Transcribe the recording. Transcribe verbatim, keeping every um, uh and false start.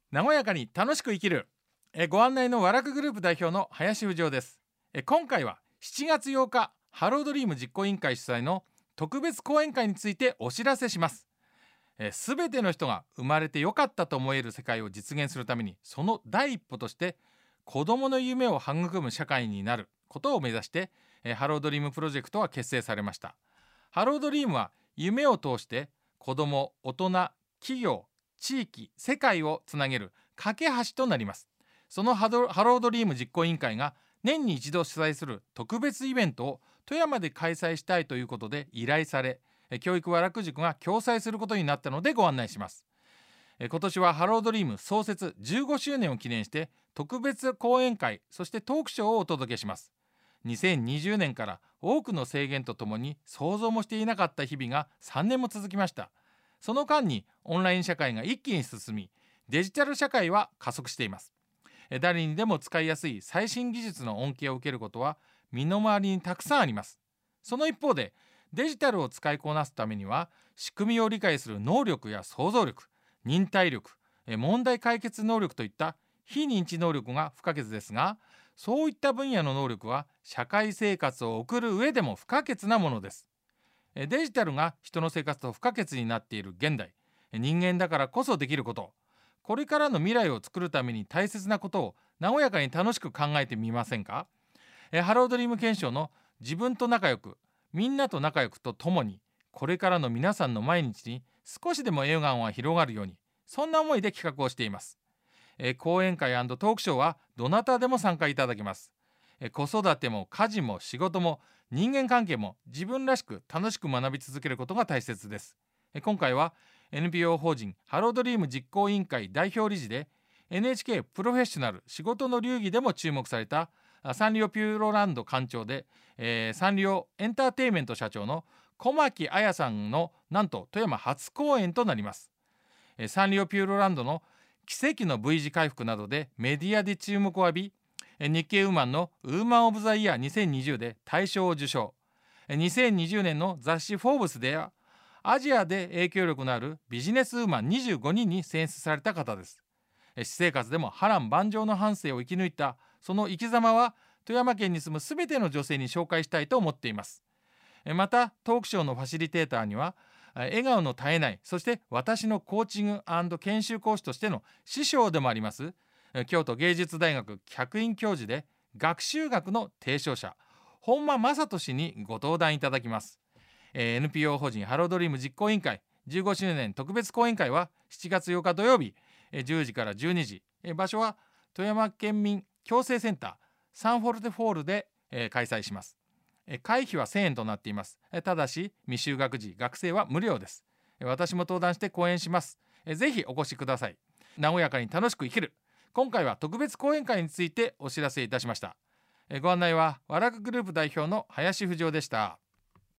和やかに楽しく生きるえご案内の和楽グループ代表の林富夫です。え今回はしちがつようかハロードリーム実行委員会主催の特別講演会についてお知らせします。すべての人が生まれてよかったと思える世界を実現するために、その第一歩として子どもの夢を育む社会になることを目指してえハロードリームプロジェクトは結成されました。ハロードリームは夢を通して子ども、大人、企業、地域、世界をつなげる架け橋となります。そのハロードリーム実行委員会が年に一度主催する特別イベントを富山で開催したいということで依頼され、教育和楽塾が共催することになったのでご案内します。今年はハロードリーム創設じゅうごしゅうねんを記念して特別講演会、そしてトークショーをお届けします。にせんにじゅうねんから多くの制限とともに想像もしていなかった日々がさんねんも続きました。その間にオンライン社会が一気に進み、デジタル社会は加速しています。誰にでも使いやすい最新技術の恩恵を受けることは身の回りにたくさんあります。その一方でデジタルを使いこなすためには仕組みを理解する能力や想像力、忍耐力、問題解決能力といった非認知能力が不可欠ですが、そういった分野の能力は社会生活を送る上でも不可欠なものです。デジタルが人の生活と不可欠になっている現代、人間だからこそできること、これからの未来を作るために大切なことを和やかに楽しく考えてみませんか。ハロードリーム検証の自分と仲良く、みんなと仲良くとともに、これからの皆さんの毎日に少しでも笑顔が広がるように、そんな思いで企画をしています。講演会&トークショーはどなたでも参加いただけます。子育ても家事も仕事も人間関係も自分らしく楽しく学び続けることが大切です。今回は エヌピーオー 法人ハロードリーム実行委員会代表理事で エヌエイチケー プロフェッショナル仕事の流儀でも注目されたサンリオピューロランド館長で、えー、サンリオエンターテインメント社長の小牧彩さんのなんと富山初講演となります。サンリオピューロランドの奇跡の V 字回復などでメディアで注目を浴び、日経ウーマンのウーマンオブザイヤーにせんにじゅうで大賞を受賞。にせんにじゅうねんの雑誌フォーブスではアジアで影響力のあるビジネスウーマンにじゅうごにんに選出された方です。私生活でも波乱万丈の半生を生き抜いたその生き様は富山県に住むすべての女性に紹介したいと思っています。またトークショーのファシリテーターには笑顔の絶えない、そして私のコーチング&研修講師としての師匠でもあります京都芸術大学客員教授で学習学の提唱者本間正人氏にご登壇いただきます。エヌピーオー 法人ハロードリーム実行委員会じゅうごしゅうねん特別講演会はしちがつようか土曜日じゅうじからじゅうにじ、場所は富山県民共生センターサンフォルテホールで開催します。会費はせんえんとなっています。ただし未就学児学生は無料です。私も登壇して講演します。ぜひお越しください。和やかに楽しく生きる。今回は特別講演会についてお知らせいたしました。ご案内は和楽グループ代表の林富夫でした。